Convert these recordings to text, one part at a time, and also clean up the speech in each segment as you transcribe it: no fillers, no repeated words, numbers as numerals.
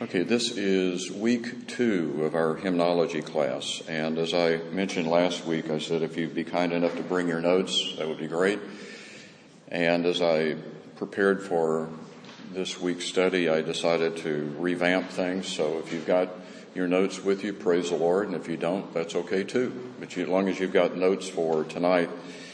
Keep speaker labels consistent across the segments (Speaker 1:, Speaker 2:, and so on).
Speaker 1: Okay, this is week 2 of our hymnology class, and as I mentioned last week, I said if you'd be kind enough to bring your notes, that would be great. And as I prepared for this week's study, I decided to revamp things, so if you've got your notes with you, praise the Lord, and if you don't, that's okay too. But as long as you've got notes for tonight,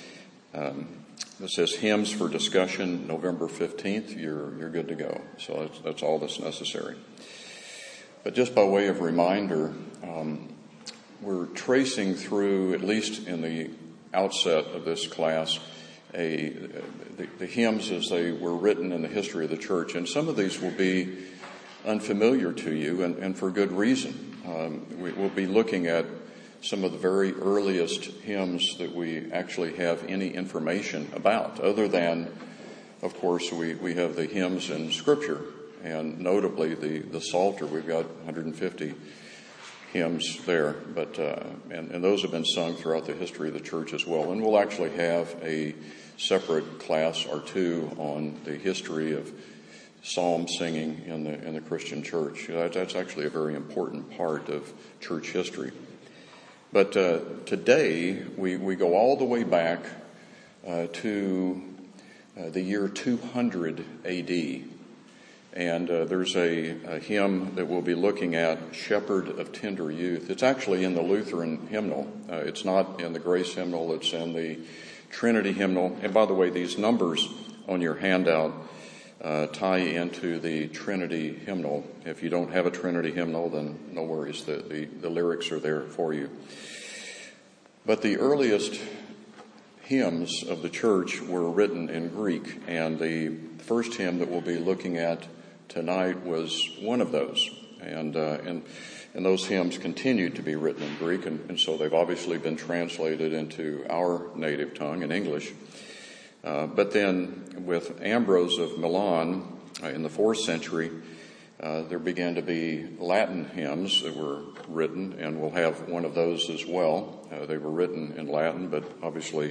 Speaker 1: it says hymns for discussion November 15th, you're good to go. So that's all that's necessary. But just by way of reminder, we're tracing through, at least in the outset of this class, the hymns as they were written in the history of the church. And some of these will be unfamiliar to you, and for good reason. We'll be looking at some of the very earliest hymns that we actually have any information about, other than, of course, we have the hymns in Scripture. And notably, the Psalter, we've got 150 hymns there, but and those have been sung throughout the history of the church as well. And we'll actually have a separate class or two on the history of psalm singing in the Christian church. That's actually a very important part of church history. But today, we go all the way back to the year 200 A.D., and there's a hymn that we'll be looking at, Shepherd of Tender Youth. It's actually in the Lutheran hymnal. It's not in the Grace hymnal. It's in the Trinity hymnal. And by the way, these numbers on your handout tie into the Trinity hymnal. If you don't have a Trinity hymnal, then no worries. The lyrics are there for you. But the earliest hymns of the church were written in Greek, and the first hymn that we'll be looking at tonight was one of those, and those hymns continued to be written in Greek, and so they've obviously been translated into our native tongue in English. But then with Ambrose of Milan in the 4th century, there began to be Latin hymns that were written, and we'll have one of those as well. They were written in Latin, but obviously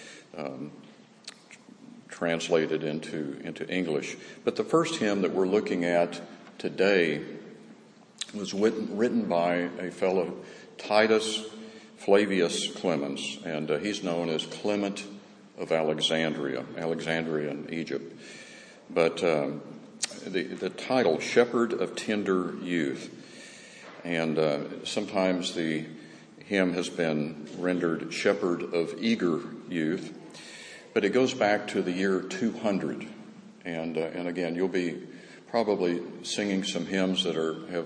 Speaker 1: translated into English. But the first hymn that we're looking at today was written by a fellow, Titus Flavius Clemens, and he's known as Clement of Alexandria in Egypt. But the title, Shepherd of Tender Youth, and sometimes the hymn has been rendered Shepherd of Eager Youth. But it goes back to the year 200, and again, you'll be probably singing some hymns that have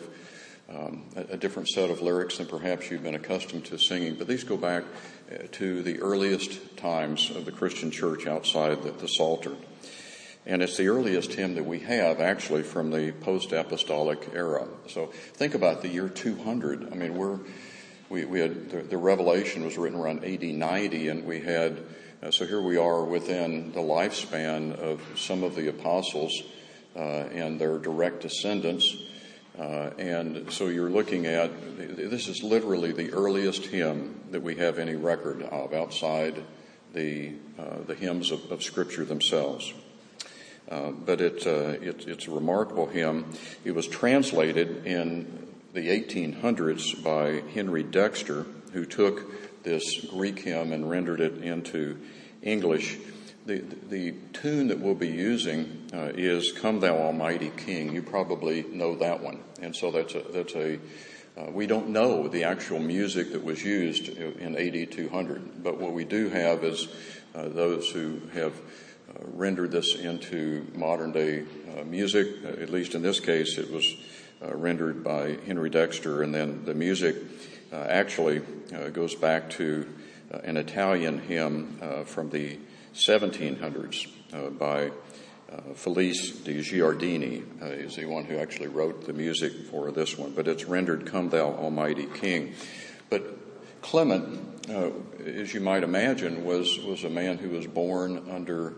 Speaker 1: a different set of lyrics than perhaps you've been accustomed to singing. But these go back to the earliest times of the Christian church outside the Psalter, and it's the earliest hymn that we have actually from the post-apostolic era. So think about the year 200. I mean, we had the Revelation was written around AD 90, and we had. So here we are within the lifespan of some of the apostles and their direct descendants. And so you're looking at, this is literally the earliest hymn that we have any record of outside the hymns of Scripture themselves. But it's a remarkable hymn. It was translated in the 1800s by Henry Dexter, who took this Greek hymn and rendered it into English. The tune that we'll be using is "Come Thou Almighty King." You probably know that one, and so that's a we don't know the actual music that was used in AD 200, but what we do have is those who have rendered this into modern day music. At least in this case, it was rendered by Henry Dexter, and then the music actually goes back to an Italian hymn from the 1700s by Felice di Giardini is the one who actually wrote the music for this one, but it's rendered "Come Thou Almighty King." But Clement, as you might imagine, was a man who was born under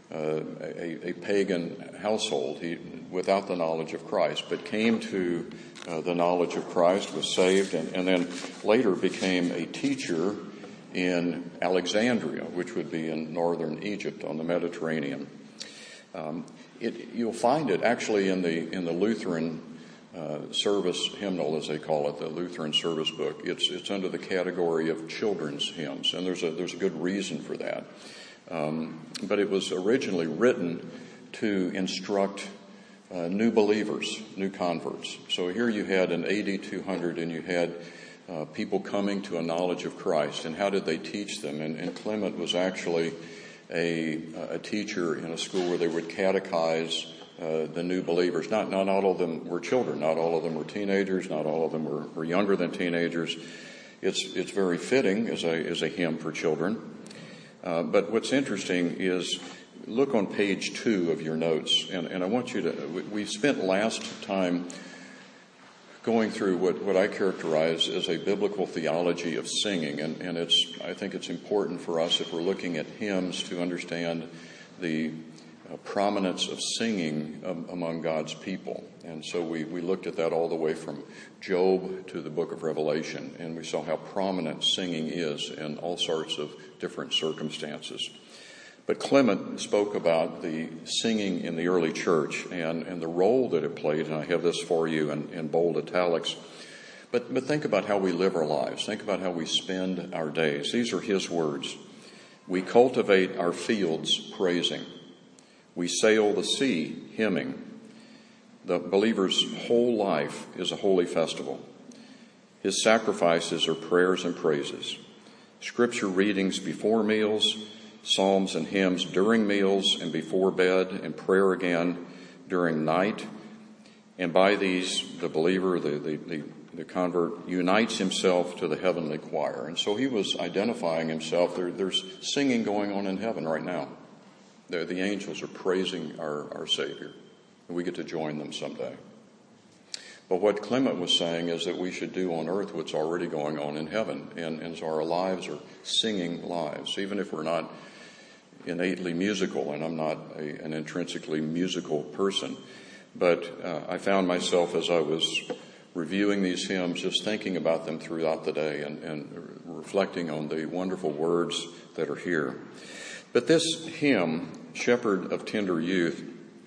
Speaker 1: a pagan household, without the knowledge of Christ, but came to the knowledge of Christ, was saved, and then later became a teacher in Alexandria, which would be in northern Egypt on the Mediterranean. You'll find it actually in the Lutheran service hymnal, as they call it, the Lutheran service book. It's under the category of children's hymns, and there's a good reason for that. But it was originally written to instruct new believers, new converts. So here you had an AD 200, and you had people coming to a knowledge of Christ. And how did they teach them? And Clement was actually a teacher in a school where they would catechize the new believers. Not all of them were children. Not all of them were teenagers. Not all of them were younger than teenagers. It's very fitting as a hymn for children. But what's interesting is, look on page 2 of your notes, and I want you to, we spent last time going through what I characterize as a biblical theology of singing, and I think it's important for us, if we're looking at hymns, to understand the prominence of singing among God's people. And so we looked at that all the way from Job to the book of Revelation, and we saw how prominent singing is in all sorts of different circumstances. But Clement spoke about the singing in the early church and the role that it played, and I have this for you in bold italics. But think about how we live our lives. Think about how we spend our days. These are his words. We cultivate our fields praising. We sail the sea hymning. The believer's whole life is a holy festival. His sacrifices are prayers and praises. Scripture readings before meals, psalms and hymns during meals and before bed, and prayer again during night. And by these, the believer, the convert, unites himself to the heavenly choir. And so he was identifying himself. There's singing going on in heaven right now. The angels are praising our Savior, and we get to join them someday. But what Clement was saying is that we should do on earth what's already going on in heaven, and so our lives are singing lives, even if we're not innately musical, and I'm not an intrinsically musical person. But I found myself, as I was reviewing these hymns, just thinking about them throughout the day and reflecting on the wonderful words that are here. But this hymn, Shepherd of Tender Youth,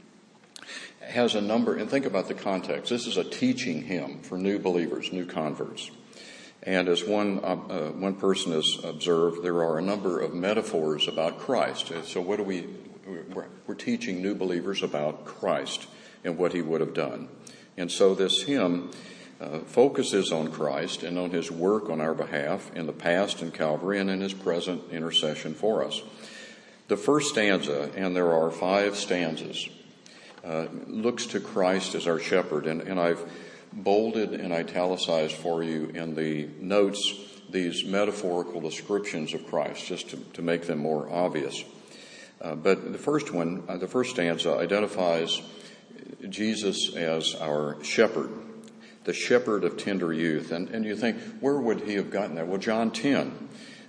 Speaker 1: has a number, and think about the context. This is a teaching hymn for new believers, new converts. And as one person has observed, there are a number of metaphors about Christ. So we're teaching new believers about Christ and what he would have done. And so this hymn focuses on Christ and on his work on our behalf in the past in Calvary and in his present intercession for us. The first stanza, and there are 5 stanzas, looks to Christ as our shepherd. And I've bolded and italicized for you in the notes these metaphorical descriptions of Christ, just to make them more obvious. But the first stanza identifies Jesus as our shepherd, the shepherd of tender youth. And you think, where would he have gotten that? Well, John 10,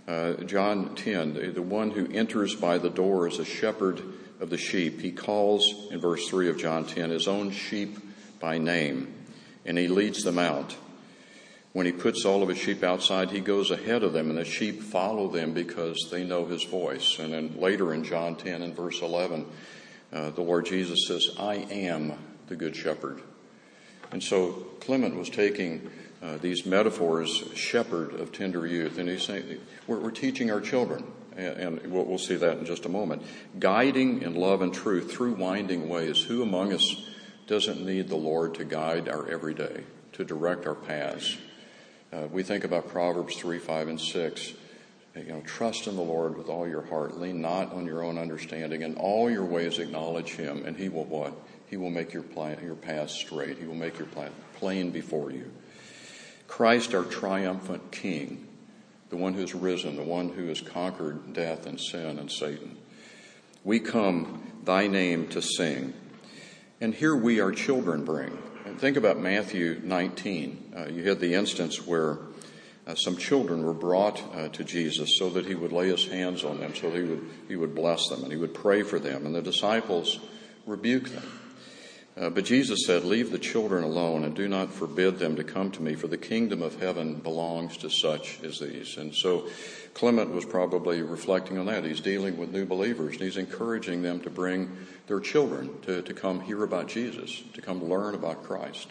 Speaker 1: the one who enters by the door is a shepherd of the sheep. He calls, in verse 3 of John 10, his own sheep by name, and he leads them out. When he puts all of his sheep outside, he goes ahead of them, and the sheep follow them because they know his voice. And then later in John 10 and verse 11, the Lord Jesus says, I am the good shepherd. And so Clement was taking these metaphors, shepherd of tender youth, and he's saying, we're teaching our children, and we'll see that in just a moment, guiding in love and truth through winding ways. Who among us doesn't need the Lord to guide our everyday, to direct our paths? We think about Proverbs 3, 5, and 6. Trust in the Lord with all your heart. Lean not on your own understanding. In all your ways acknowledge him, and he will what? He will make your path straight. He will make your path plain before you. Christ, our triumphant King, the one who has risen, the one who has conquered death and sin and Satan. We come thy name to sing. And here we our children bring. And think about Matthew 19. You had the instance where some children were brought to Jesus so that he would lay his hands on them, so that he would bless them and he would pray for them. And the disciples rebuked them. But Jesus said, leave the children alone and do not forbid them to come to me, for the kingdom of heaven belongs to such as these. And so Clement was probably reflecting on that. He's dealing with new believers, and he's encouraging them to bring their children to come hear about Jesus, to come learn about Christ.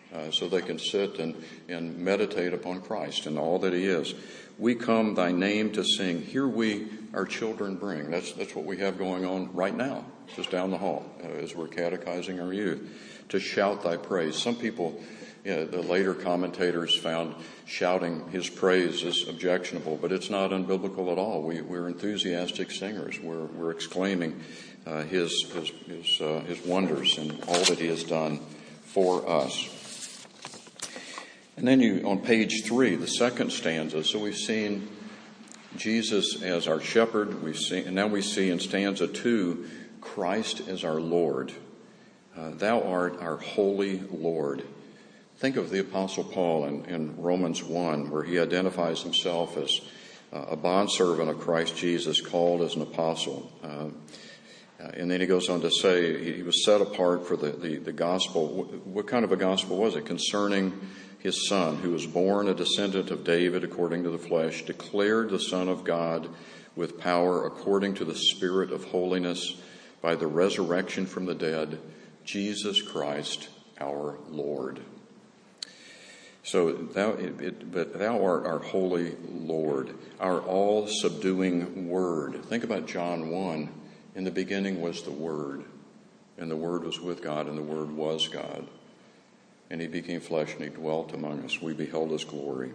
Speaker 1: so they can sit and meditate upon Christ and all that he is. We come thy name to sing. Here we our children bring. That's what we have going on right now, just down the hall, as we're catechizing our youth, to shout thy praise. Some people, the later commentators found shouting his praise is objectionable, but it's not unbiblical at all. We're enthusiastic singers. We're exclaiming his wonders and all that he has done for us. And then on page 3, the second stanza. So we've seen Jesus as our shepherd. And now we see in stanza 2, Christ as our Lord. Thou art our holy Lord. Think of the Apostle Paul in Romans 1, where he identifies himself as a bondservant of Christ Jesus, called as an apostle. And then he goes on to say he was set apart for the gospel. What kind of a gospel was it? Concerning his Son, who was born a descendant of David according to the flesh, declared the Son of God with power according to the Spirit of holiness by the resurrection from the dead, Jesus Christ our Lord. So thou art our holy Lord, our all-subduing Word. Think about John 1. In the beginning was the Word, and the Word was with God, and the Word was God. And he became flesh, and he dwelt among us. We beheld his glory.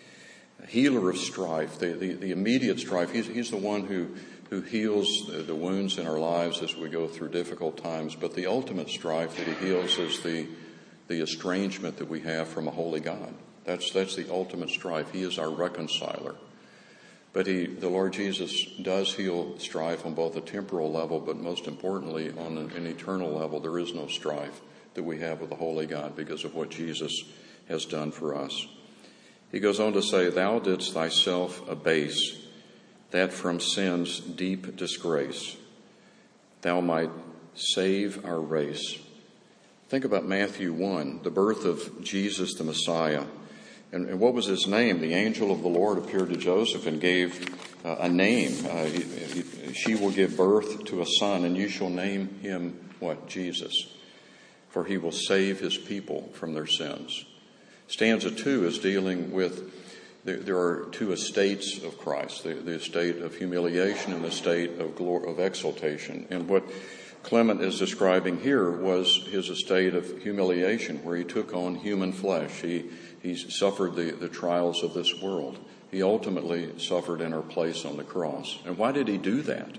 Speaker 1: A healer of strife, the immediate strife. He's the one who heals the wounds in our lives as we go through difficult times. But the ultimate strife that he heals is the estrangement that we have from a holy God. That's the ultimate strife. He is our reconciler. But the Lord Jesus does heal strife on both a temporal level, but most importantly on an eternal level. There is no strife that we have with the holy God because of what Jesus has done for us. He goes on to say, Thou didst thyself abase, that from sin's deep disgrace thou might save our race. Think about Matthew 1, the birth of Jesus the Messiah. And what was his name? The angel of the Lord appeared to Joseph and gave a name. She will give birth to a son, and you shall name him what? Jesus. For he will save his people from their sins. Stanza 2 is dealing with, there are two estates of Christ, the estate of humiliation and the state of exaltation. And what Clement is describing here was his estate of humiliation, where he took on human flesh. He suffered the trials of this world. He ultimately suffered in our place on the cross. And why did he do that?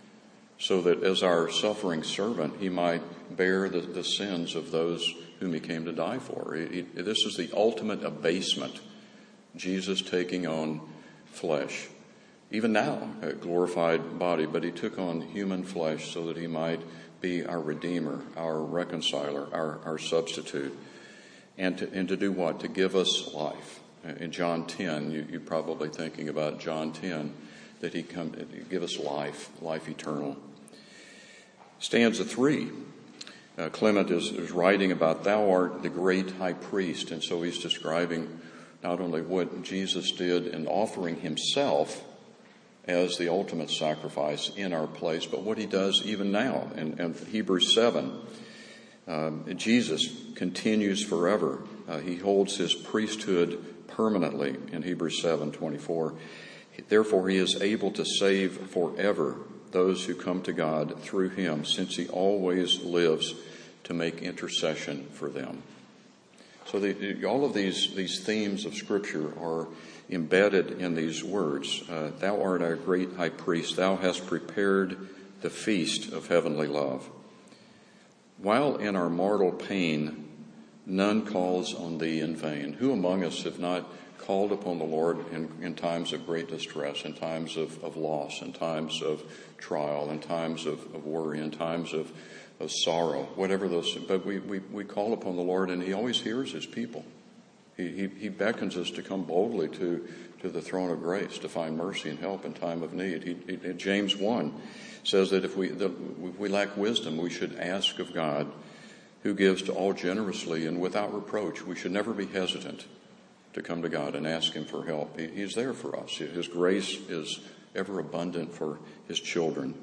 Speaker 1: So that as our suffering servant, he might bear the sins of those whom he came to die for. This is the ultimate abasement, Jesus taking on flesh. Even now, a glorified body, but he took on human flesh so that he might be our Redeemer, our reconciler, our substitute. And to do what? To give us life. In John 10, you're probably thinking about John 10, that he come to give us life eternal. Stanza 3, Clement is writing about thou art the great high priest. And so he's describing not only what Jesus did in offering himself as the ultimate sacrifice in our place, but what he does even now. In Hebrews 7, Jesus continues forever. He holds his priesthood permanently in Hebrews 7:24. Therefore he is able to save forever those who come to God through him, since he always lives to make intercession for them. So all of these themes of Scripture are embedded in these words. Thou art our great high priest. Thou hast prepared the feast of heavenly love. While in our mortal pain, none calls on thee in vain. Who among us have not called upon the Lord in times of great distress, in times of loss, in times of trial, in times of worry, in times of sorrow, whatever those, but we call upon the Lord and he always hears his people. He beckons us to come boldly to the throne of grace, to find mercy and help in time of need. James 1 says that if we lack wisdom, we should ask of God, who gives to all generously and without reproach. We should never be hesitant to come to God and ask him for help. He's there for us. His grace is ever abundant for his children.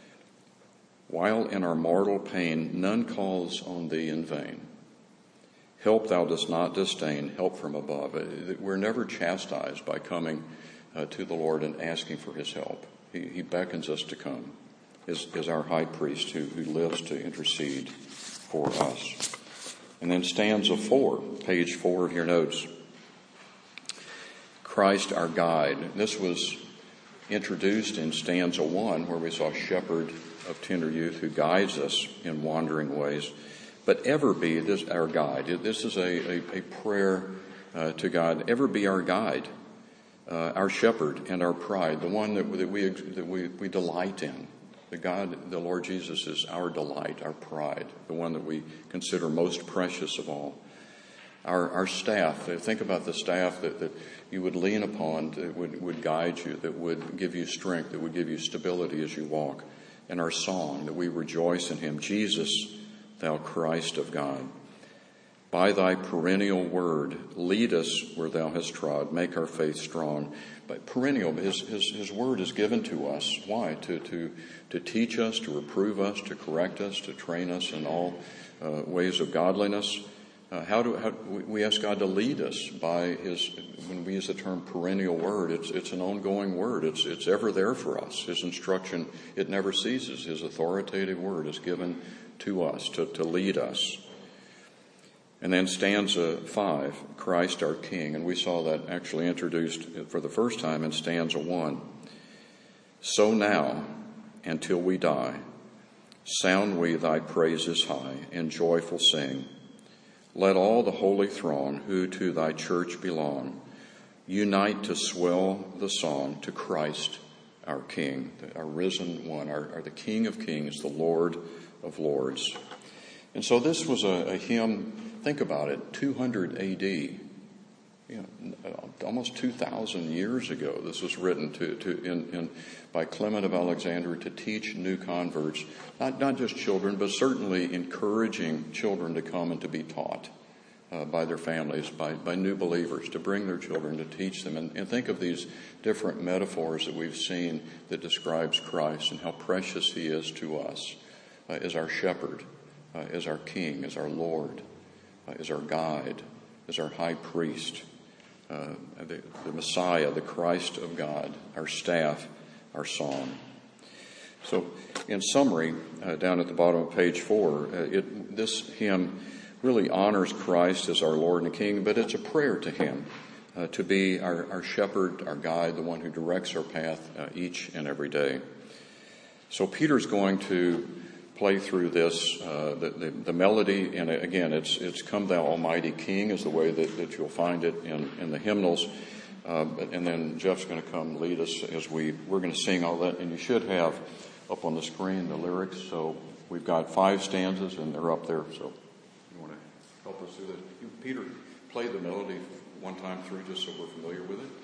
Speaker 1: While in our mortal pain, none calls on thee in vain. Help thou dost not disdain, help from above. We're never chastised by coming to the Lord and asking for his help. He beckons us to come as our high priest who lives to intercede for us. And then stanza 4, page 4 of your notes. Christ our guide. This was introduced in stanza 1, where we saw shepherd of tender youth who guides us in wandering ways. But ever be this our guide. This is a prayer to God. Ever be our guide, our shepherd and our pride, the one that we delight in. The God, the Lord Jesus, is our delight, our pride, the one that we consider most precious of all. Our staff, think about the staff that you would lean upon, that would guide you, that would give you strength, that would give you stability as you walk. And our song, that we rejoice in him. Jesus, thou Christ of God. By thy perennial word, lead us where thou hast trod, make our faith strong. But perennial, his word is given to us. Why? To teach us, to reprove us, to correct us, to train us in all ways of godliness. We ask God to lead us by his, when we use the term perennial word, it's an ongoing word. It's ever there for us. His instruction, it never ceases. His authoritative word is given to us to lead us. And then stanza 5, Christ our King. And we saw that actually introduced for the first time in stanza 1. So now, until we die, sound we thy praises high and joyful sing. Let all the holy throng who to thy church belong unite to swell the song to Christ our King, our risen one, our the King of Kings, the Lord of Lords. And so this was a hymn, think about it, 200 A.D., almost 2,000 years ago. This was written by Clement of Alexandria to teach new converts, not just children, but certainly encouraging children to come and to be taught by their families, by new believers, to bring their children, to teach them. And think of these different metaphors that we've seen that describes Christ and how precious he is to us as our shepherd, as our King, as our Lord, as our guide, as our high priest, the Messiah, the Christ of God, our staff, our song. So, in summary, down at the bottom of page 4, this hymn really honors Christ as our Lord and King, but it's a prayer to him to be our shepherd, our guide, the one who directs our path each and every day. So Peter's going to play through this, the melody, and again, it's Come Thou Almighty King is the way that you'll find it in the hymnals. And then Jeff's going to come lead us as we're going to sing all that. And you should have up on the screen the lyrics. So we've got 5 stanzas, and they're up there. So you want to help us through that? Peter, play the melody one time through just so we're familiar with it.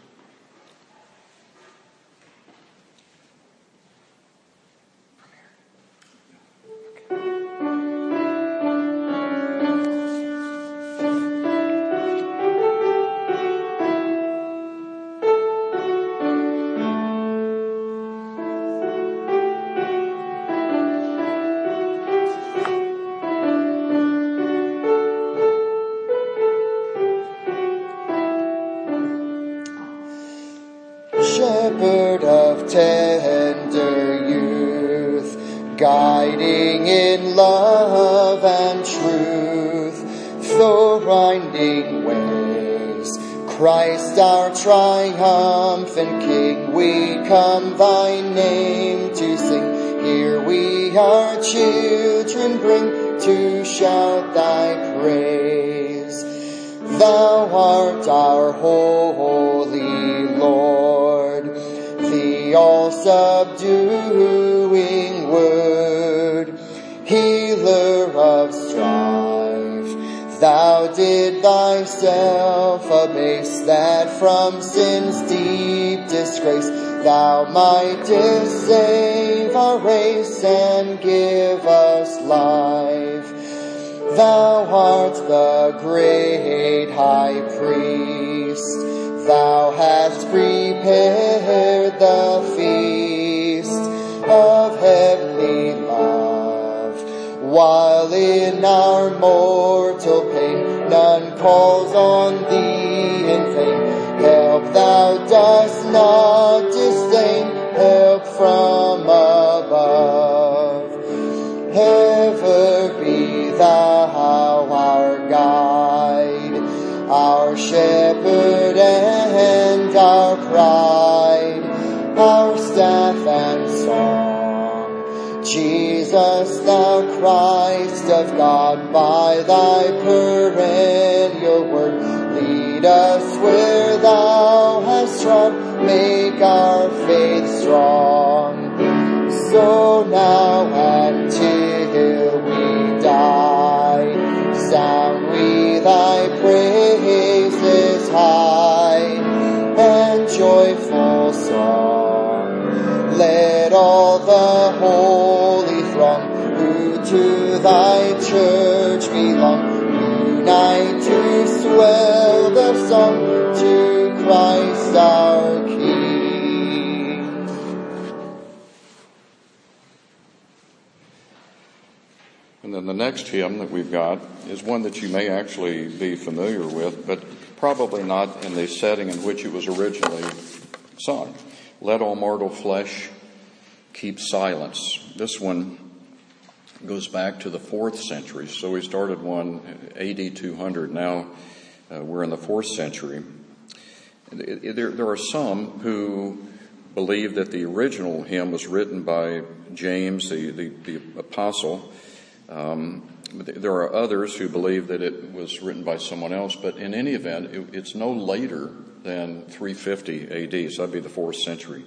Speaker 2: Shepherd of tender youth, guiding in love and truth, through winding ways, Christ our triumphant King, we come thy name to sing. Here we our children bring to shout thy praise. Thou art our holy Lord, the all-subduing Word, healer of strife. Thou did thyself abase, that from sin's deep disgrace thou mightest save our race and give us life. Thou art the great high priest, thou hast prepared the feast of heavenly love, while in our mortal pain none calls on thee in vain. Help thou dost not disdain, help from above. Ever be thou our guide, our shepherd and our pride, our staff and song. Jesus, thou Christ of God, by thy perennial word, lead us where thou hast trod, make our faith strong. So now and till we die, sound we thy praises high and joyful song. Let all the holy throng who to thy church belong unite to swell the song to Christ our King.
Speaker 1: And then the next hymn that we've got is one that you may actually be familiar with, but probably not in the setting in which it was originally sung. Let all mortal flesh keep silence. This one goes back to the 4th century. So we started one AD 200. Now we're in the 4th century. There are some who believe that the original hymn was written by James, the apostle. There are others who believe that it was written by someone else, but in any event, it's no later than 350 AD, so that'd be the 4th century.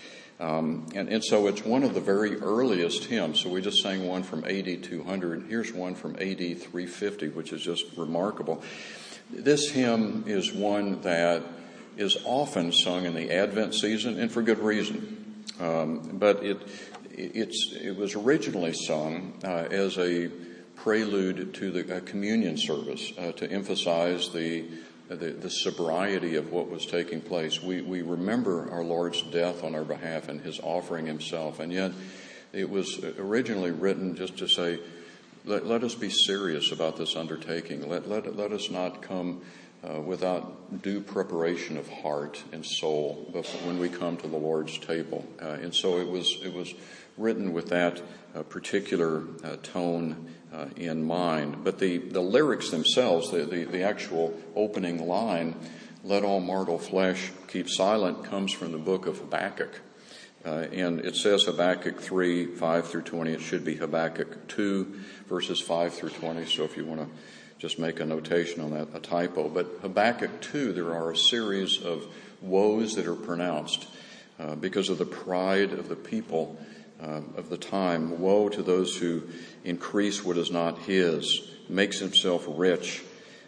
Speaker 1: And so it's one of the very earliest hymns. So we just sang one from AD 200. Here's one from AD 350, which is just remarkable. This hymn is one that is often sung in the Advent season, and for good reason. But it was originally sung as a prelude to the communion service to emphasize the sobriety of what was taking place. We remember our Lord's death on our behalf and his offering himself, and yet it was originally written just to say, let us be serious about this undertaking. Let us not come without due preparation of heart and soul when we come to the Lord's table. And so it was written with that particular tone in mind. But the lyrics themselves, the actual opening line, let all mortal flesh keep silent, comes from the book of Habakkuk. And it says Habakkuk 3, 5 through 20. It should be Habakkuk 2, verses 5 through 20. So if you want to just make a notation on that, a typo. But Habakkuk 2, there are a series of woes that are pronounced because of the pride of the people of the time. Woe to those who increase what is not his, makes himself rich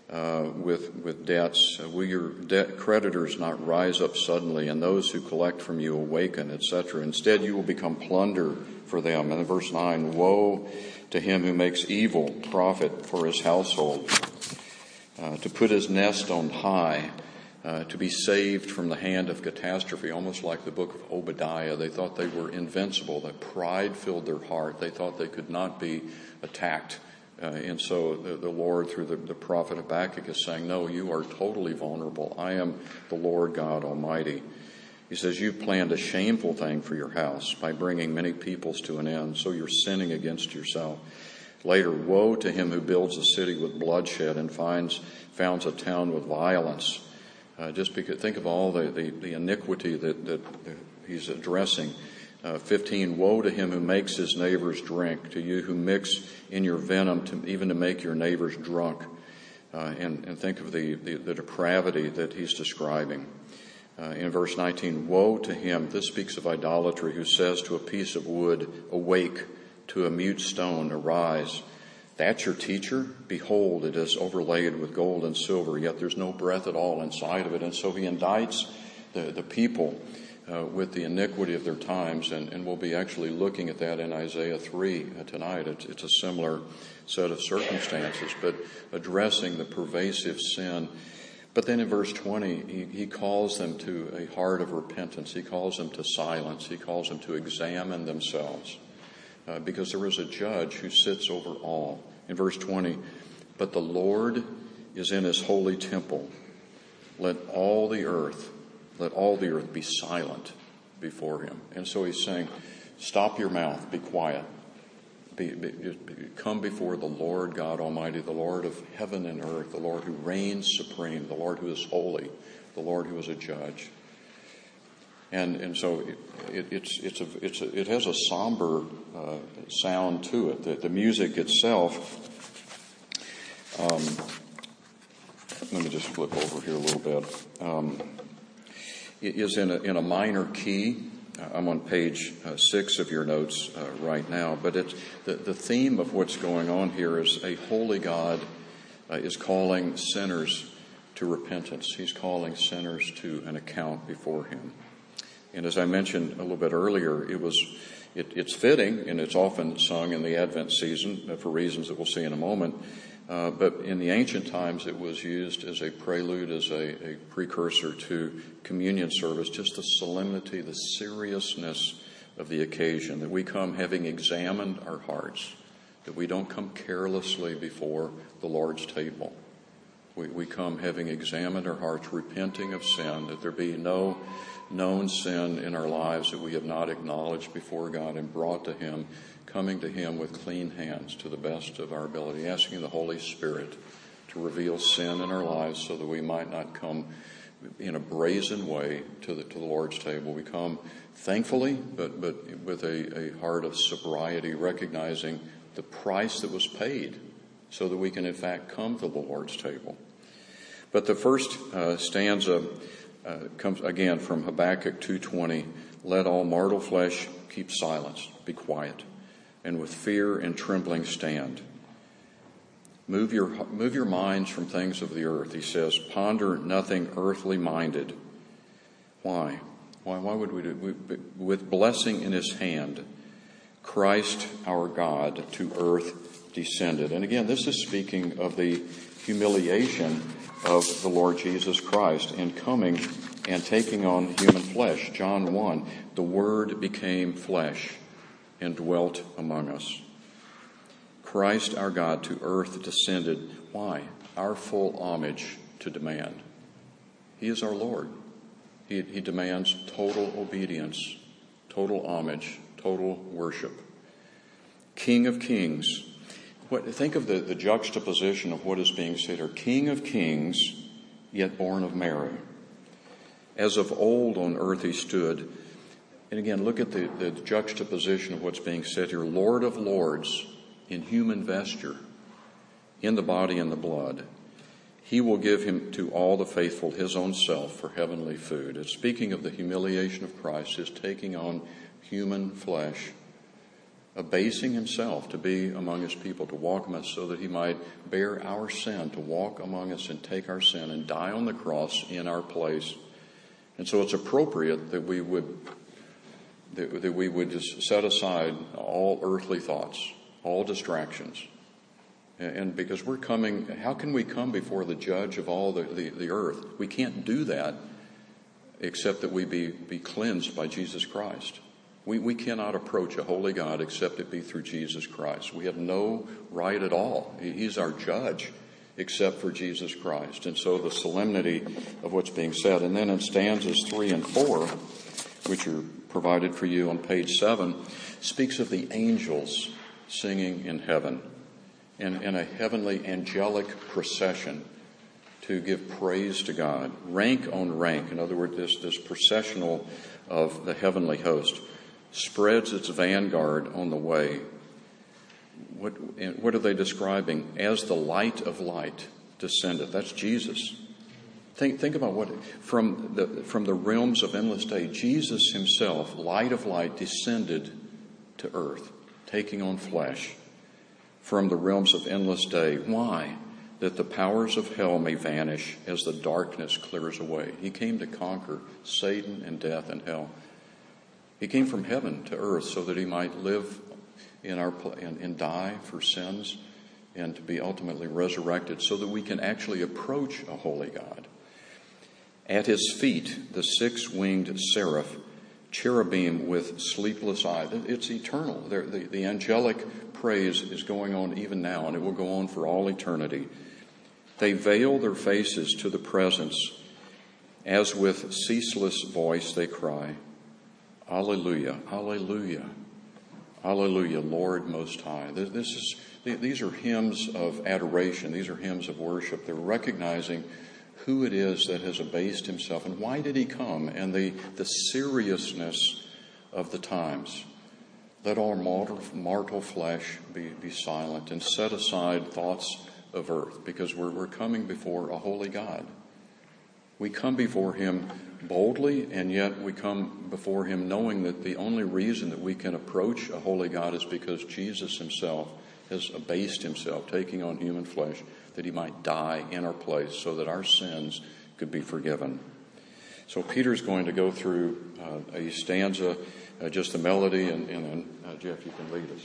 Speaker 1: with debts. Will your creditors not rise up suddenly, and those who collect from you awaken, etc.? Instead, you will become plunder for them. And in verse 9, woe to him who makes evil profit for his household, to put his nest on high, to be saved from the hand of catastrophe, almost like the book of Obadiah. They thought they were invincible. That pride filled their heart. They thought they could not be attacked. And so the Lord, through the prophet Habakkuk, is saying, no, you are totally vulnerable. I am the Lord God Almighty. He says, you planned a shameful thing for your house by bringing many peoples to an end, so you're sinning against yourself. Later, woe to him who builds a city with bloodshed and founds a town with violence. Just because, think of all the iniquity that he's addressing. 15, woe to him who makes his neighbors drink, to you who mix in your venom even to make your neighbors drunk. And think of the depravity that he's describing. In verse 19, woe to him, this speaks of idolatry, who says to a piece of wood, awake, to a mute stone, arise. That's your teacher? Behold, it is overlaid with gold and silver, yet there's no breath at all inside of it. And so he indicts the people with the iniquity of their times, and we'll be actually looking at that in Isaiah 3 tonight. It's a similar set of circumstances, but addressing the pervasive sin. But then in verse 20, he calls them to a heart of repentance. He calls them to silence. He calls them to examine themselves, because there is a judge who sits over all. In verse 20, but the Lord is in his holy temple. Let all the earth be silent before him. And so he's saying, stop your mouth, be quiet. Come before the Lord God Almighty, the Lord of heaven and earth, the Lord who reigns supreme, the Lord who is holy, the Lord who is a judge. And so it has a somber sound to it. The music itself. Let me just flip over here a little bit. It is in a minor key. I'm on page 6 of your notes right now. But it's the theme of what's going on here is a holy God is calling sinners to repentance. He's calling sinners to an account before him. And as I mentioned a little bit earlier, it's fitting, and it's often sung in the Advent season for reasons that we'll see in a moment. But in the ancient times, it was used as a prelude, as a precursor to communion service, just the solemnity, the seriousness of the occasion, that we come having examined our hearts, that we don't come carelessly before the Lord's table. We come having examined our hearts, repenting of sin, that there be no known sin in our lives that we have not acknowledged before God and brought to him, coming to him with clean hands to the best of our ability, asking the Holy Spirit to reveal sin in our lives so that we might not come in a brazen way to the Lord's table. We come thankfully, but with a heart of sobriety, recognizing the price that was paid so that we can in fact come to the Lord's table. But the first stanza comes again from Habakkuk 2:20. Let all mortal flesh keep silence, be quiet, and with fear and trembling stand. Move your minds from things of the earth, he says. Ponder nothing earthly minded. Why? Why would we do it? With blessing in his hand, Christ our God to earth descended. And again, this is speaking of the humiliation of the Lord Jesus Christ in coming and taking on human flesh. John 1, the Word became flesh and dwelt among us. Christ our God to earth descended. Why? Our full homage to demand. He is our Lord. He demands total obedience, total homage, total worship. King of kings. Think of the juxtaposition of what is being said here. King of kings, yet born of Mary. As of old on earth he stood. And again, look at the juxtaposition of what's being said here. Lord of lords in human vesture, in the body and the blood. He will give him to all the faithful his own self for heavenly food. It's speaking of the humiliation of Christ, his taking on human flesh, abasing himself to be among his people, to walk among us so that he might bear our sin, to walk among us and take our sin and die on the cross in our place. And so it's appropriate that we would just set aside all earthly thoughts, all distractions. And because we're coming, how can we come before the judge of all the earth? We can't do that except that we be cleansed by Jesus Christ. We cannot approach a holy God except it be through Jesus Christ. We have no right at all. He's our judge except for Jesus Christ. And so the solemnity of what's being said. And then in stanzas 3 and 4, which are provided for you on page 7, speaks of the angels singing in heaven in a heavenly angelic procession to give praise to God, rank on rank. In other words, this processional of the heavenly host spreads its vanguard on the way. What are they describing? As the light of light descended. That's Jesus. Think about what from the realms of endless day, Jesus himself, light of light, descended to earth, taking on flesh from the realms of endless day. Why? That the powers of hell may vanish as the darkness clears away. He came to conquer Satan and death and hell. He came from heaven to earth so that he might live and die for sins and to be ultimately resurrected so that we can actually approach a holy God. At his feet, the 6-winged seraph, cherubim with sleepless eye. It's eternal. The angelic praise is going on even now, and it will go on for all eternity. They veil their faces to the presence, as with ceaseless voice they cry, Alleluia, Alleluia, Alleluia, Lord Most High. These are hymns of adoration. These are hymns of worship. They're recognizing who it is that has abased himself and why did he come, and the seriousness of the times. Let all mortal flesh be silent and set aside thoughts of earth, because we're coming before a holy God. We come before him boldly, and yet we come before him knowing that the only reason that we can approach a holy God is because Jesus himself has abased himself, taking on human flesh, that he might die in our place so that our sins could be forgiven. So Peter's going to go through a stanza, just the melody, and then, Jeff, you can lead us.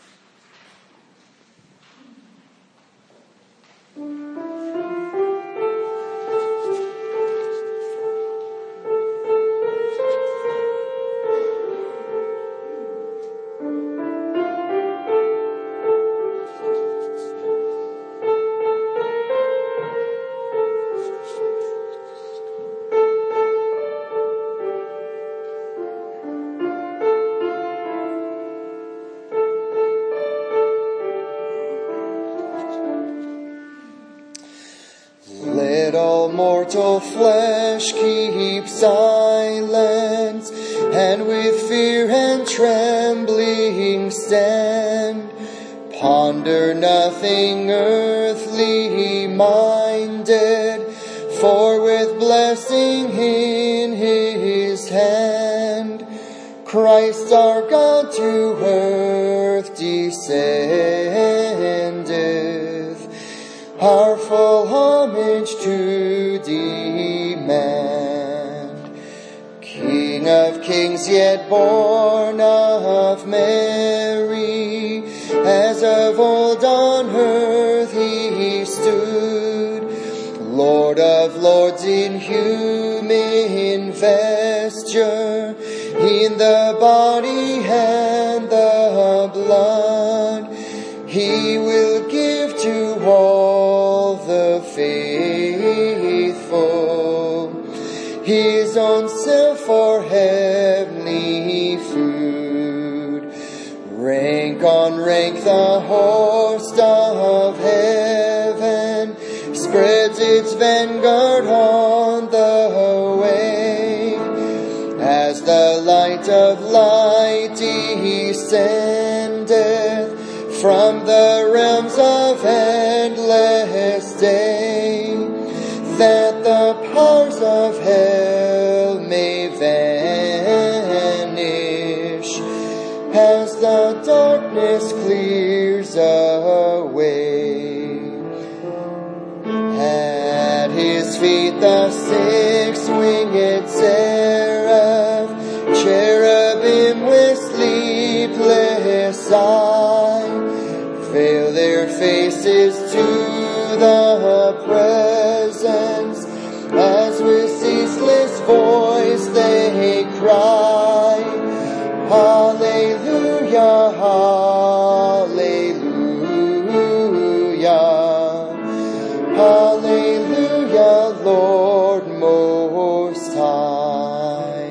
Speaker 2: Mortal flesh keep silence, and with fear and trembling stand. Ponder nothing earthly minded, for with blessing in his hand, Christ our God to earth descendeth, our full homage to demand. King of kings, yet born of Mary, as of old on earth he stood. Lord of lords in human vesture, in the body and the blood, he will give to all the faithful his own self for heavenly food. Rank on rank the host of heaven spreads its vanguard on the way, as the light of light descendeth from the realms of endless day, that the powers of hell may vanish, as the darkness clears away. At his feet the six-winged seraph, cherubim with sleepless eye, veil their faces to the presence, as with ceaseless voice they cry, Hallelujah, Hallelujah, Hallelujah, Lord Most High.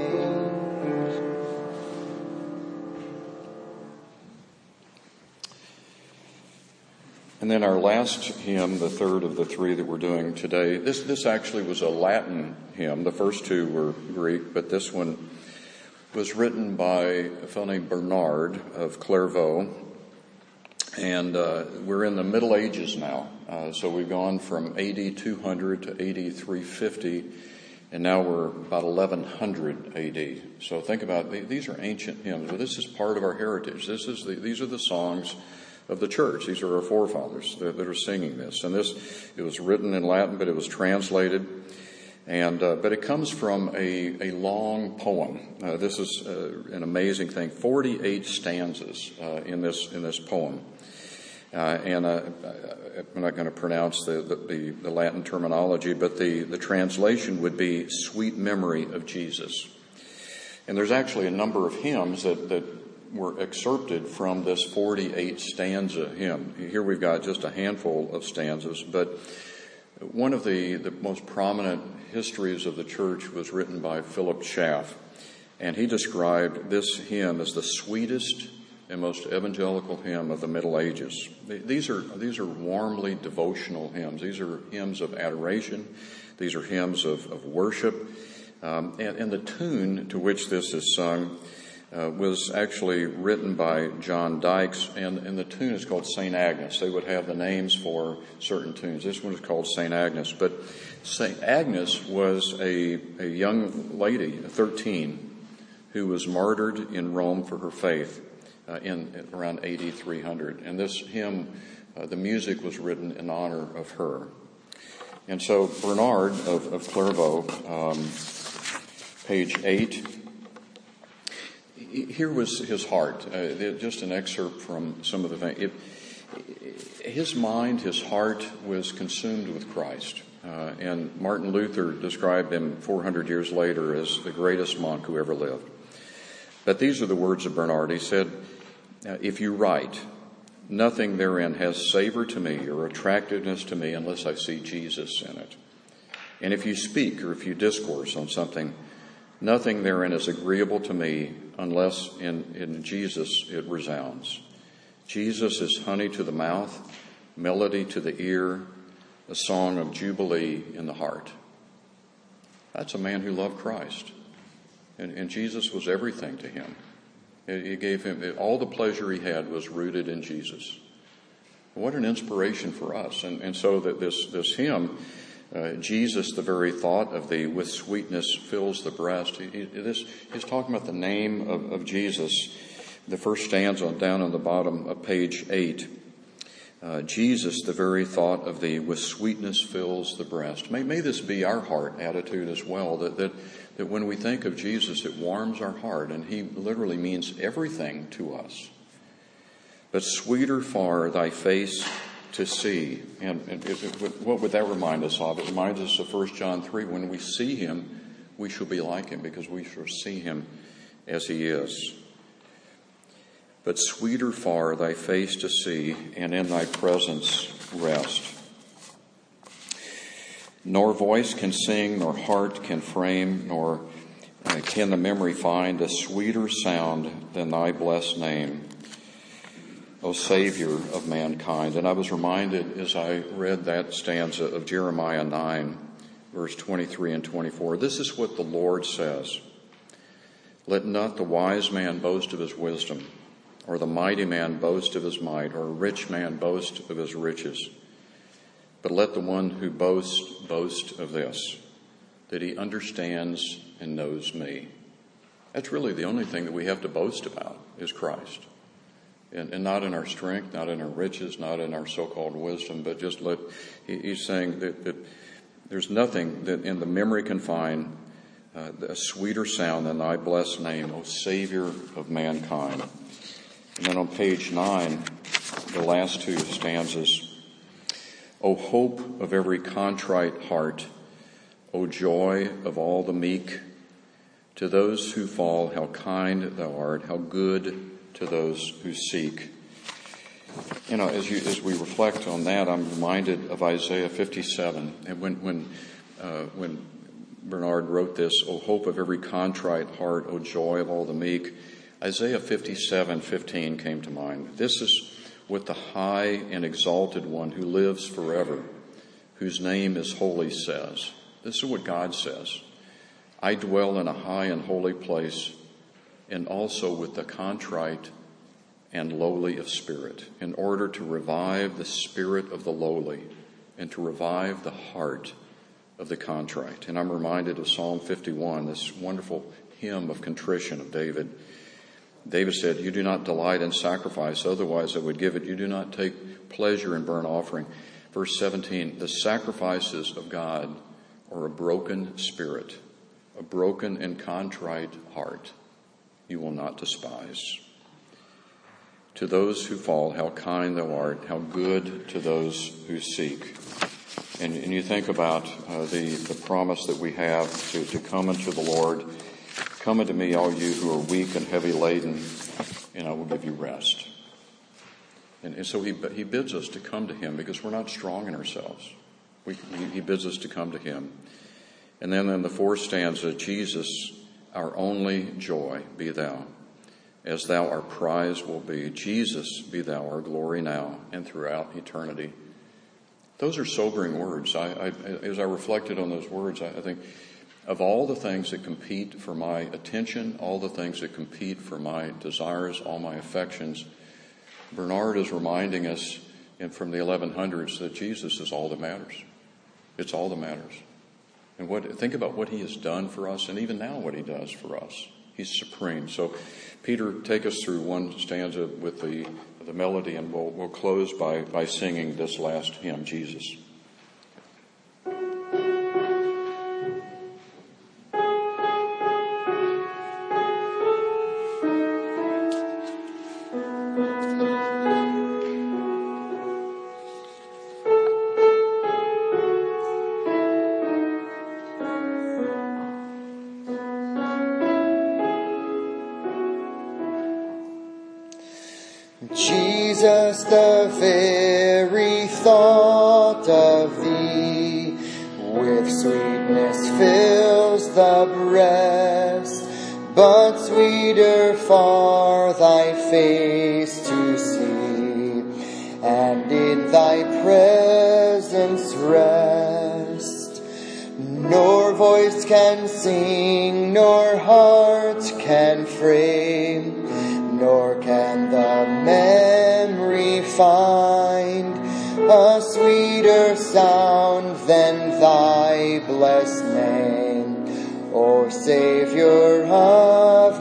Speaker 1: And then our last hymn, the third of the three that we're doing today, this actually was a Latin hymn. The first two were Greek, but this one was written by a fellow named Bernard of Clairvaux. And we're in the Middle Ages now. So we've gone from AD 200 to AD 350, and now we're about 1100 AD. So think about it. These are ancient hymns. Well, this is part of our heritage. These are the songs of the church. These are our forefathers that are singing this. And it was written in Latin, but it was translated. And but it comes from a long poem. This is an amazing thing. 48 stanzas in this poem. And I'm not going to pronounce the Latin terminology, but the translation would be "Sweet Memory of Jesus." And there's actually a number of hymns that were excerpted from this 48 stanza hymn. Here we've got just a handful of stanzas, but One of the most prominent histories of the church was written by Philip Schaff, and he described this hymn as the sweetest and most evangelical hymn of the Middle Ages. These are warmly devotional hymns. These are hymns of adoration. These are hymns of worship. And the tune to which this is sung was actually written by John Dykes, and the tune is called St. Agnes. They would have the names for certain tunes. This one is called St. Agnes. But St. Agnes was a young lady, 13, who was martyred in Rome for her faith in around AD 300. And this hymn, the music was written in honor of her. And so Bernard of Clairvaux, page 8, here was his heart. Just an excerpt from some of the things. His mind, his heart was consumed with Christ. And Martin Luther described him 400 years later as the greatest monk who ever lived. But these are the words of Bernard. He said, "If you write, nothing therein has savor to me or attractiveness to me unless I see Jesus in it. And if you speak or if you discourse on something, nothing therein is agreeable to me unless in Jesus it resounds. Jesus is honey to the mouth, melody to the ear, a song of jubilee in the heart." That's a man who loved Christ. And Jesus was everything to him. He gave him, all the pleasure he had was rooted in Jesus. What an inspiration for us. And so that this hymn, Jesus, the very thought of thee, with sweetness fills the breast. He's talking about the name of Jesus. The first stanza down on the bottom of page 8. Jesus, the very thought of thee, with sweetness fills the breast. May this be our heart attitude as well, that when we think of Jesus, it warms our heart, and he literally means everything to us. But sweeter far thy face to see. And what would that remind us of? It reminds us of 1 John 3. When we see him, we shall be like him, because we shall see him as he is. But sweeter far thy face to see, and in thy presence rest. Nor voice can sing, nor heart can frame, nor can the memory find a sweeter sound than thy blessed name, O Savior of mankind. And I was reminded as I read that stanza of Jeremiah 9, verse 23 and 24. This is what the Lord says. Let not the wise man boast of his wisdom, or the mighty man boast of his might, or a rich man boast of his riches. But let the one who boasts boast of this, that he understands and knows me. That's really the only thing that we have to boast about is Christ. And not in our strength, not in our riches, not in our so-called wisdom, but just he's saying that there's nothing that in the memory can find a sweeter sound than thy blessed name, O Savior of mankind. And then on page 9, the last two stanzas. O hope of every contrite heart, O joy of all the meek, to those who fall, how kind thou art, how good to those who seek. You know, as we reflect on that, I'm reminded of Isaiah 57. And when Bernard wrote this, O hope of every contrite heart, O joy of all the meek, Isaiah 57:15 came to mind. This is what the high and exalted one who lives forever, whose name is holy, says. This is what God says. I dwell in a high and holy place, and also with the contrite and lowly of spirit, in order to revive the spirit of the lowly and to revive the heart of the contrite. And I'm reminded of Psalm 51, this wonderful hymn of contrition of David. David said, you do not delight in sacrifice, otherwise I would give it. You do not take pleasure in burnt offering. Verse 17, the sacrifices of God are a broken spirit, a broken and contrite heart you will not despise. To those who fall, how kind thou art, how good to those who seek. And you think about the promise that we have to come unto the Lord. Come unto me, all you who are weak and heavy laden, and I will give you rest. And so he bids us to come to him because we're not strong in ourselves. He bids us to come to him. And then in the fourth stanza, Jesus, our only joy, be thou. As thou our prize will be. Jesus, be thou our glory now and throughout eternity. Those are sobering words. As I reflected on those words, I think of all the things that compete for my attention, all the things that compete for my desires, all my affections, Bernard is reminding us from the 1100s that Jesus is all that matters. It's all that matters. And think about what he has done for us, and even now what he does for us. He's supreme. So, Peter, take us through one stanza with the melody, and we'll close by singing this last hymn, Jesus.
Speaker 2: Jesus, the very thought of thee with sweetness fills the breast, but sweeter far thy face to see, and in thy presence rest. Nor voice can sing, nor heart can frame, nor can the memory find a sweeter sound than thy blessed name, O Savior of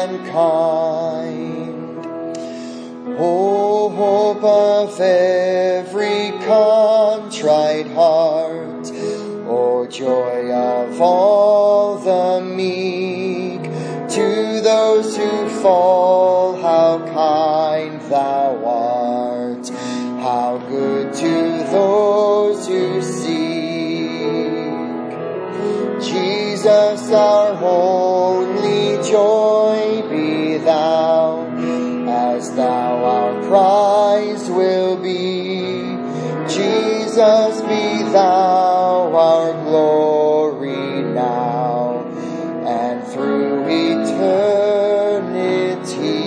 Speaker 2: mankind. O hope of every contrite heart, O joy of all the meek, to those who fall, how kind thou art, how good to those who seek. Jesus, our only joy, be thou, as thou our prize will be. Jesus, be thou our glory now, and through eternity.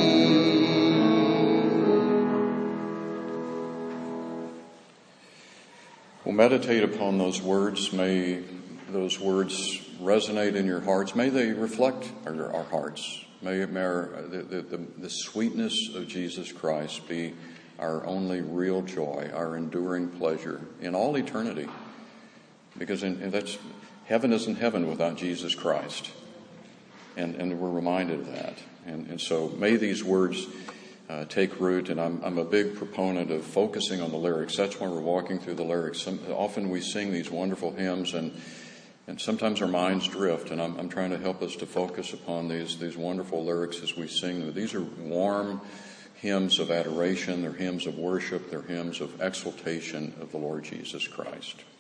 Speaker 1: Well, meditate upon those words. May those words resonate in your hearts. May they reflect our hearts. May the sweetness of Jesus Christ be our only real joy, our enduring pleasure in all eternity. Because heaven isn't heaven without Jesus Christ. And we're reminded of that. And so may these words take root. And I'm a big proponent of focusing on the lyrics. That's why we're walking through the lyrics. Often we sing these wonderful hymns, and sometimes our minds drift. And I'm trying to help us to focus upon these wonderful lyrics as we sing them. These are warm hymns of adoration. They're hymns of worship. They're hymns of exaltation of the Lord Jesus Christ.